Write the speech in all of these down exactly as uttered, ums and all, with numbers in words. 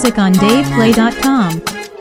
music on dave play dot com.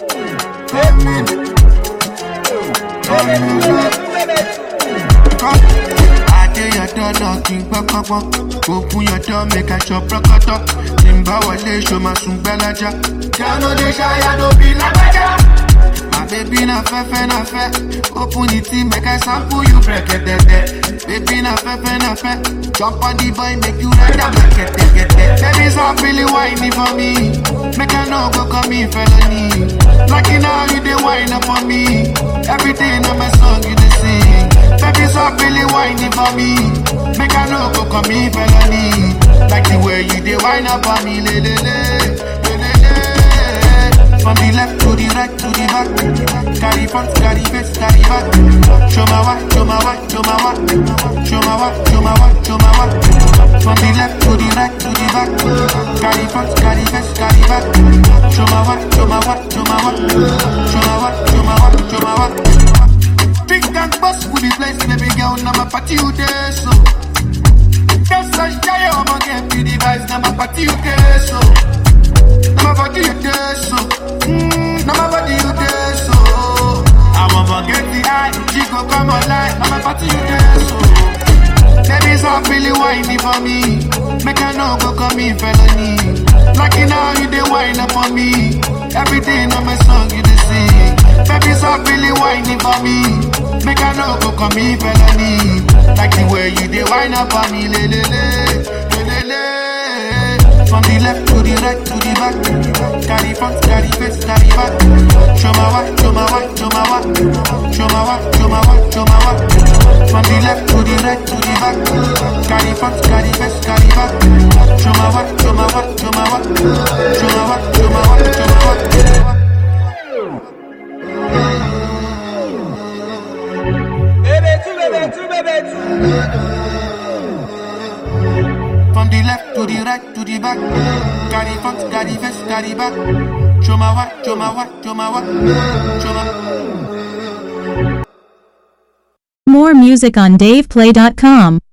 I dare your door knocking, pop pop pop. Open your door, make a chop rocket. Timba wale show my soon bellaja. Jano de shaya no be la my baby na fefe na fe. Open it, make I sample you break it it. Baby na fefe na fe. Jump on the boy, make you ride and make it it it. Baby stop really whining for me. Make I no go call me felony. Like you now you dey whine up for me. Everything on my song you dey sing. Baby stop really whining for me. Make I no go call me felony. Like the way you dey whine up for me, le le le, le le le. From the left to the right to the back. Carry front, carry face, carry back. Show my what, show my what, show my what. Show my what, show my what, show my what. From the left to the right to the back. Carry front, carry face, carry back. Show my what, show my what, show my what. Show my what, show my what, show my what. Big gang boss with the place, baby girl, now my party you there, so. Just such giant, I'ma get the device, now my party you there, so. Now my body you there, so. Mm, now my body you there, so. I won't forget the eye, she go come online. Now my body you there, so. Baby stop really whining for me. Make I no go call me felony. Like you now you dey whine up for me. Everything on my song you dey sing. Baby stop really whining for me. Make I no go call me felony. Like the way you dey whine up for me, le le le, le le le. From the left to the right to the back. Carry front, carry face, carry back. Show my what, show my what, show my what. Show my what, show my what, show my what. From the left to the right to the back. Carry front, carry face, carry back. Show my what, show my what, show my what. Show my what, show my what, show my what. Baby, two, baby, two, baby, two. From the left to the right to the back. Carry front, carry face, carry back. Show my what, show my what, show my what. Show my. More music on dave play dot com.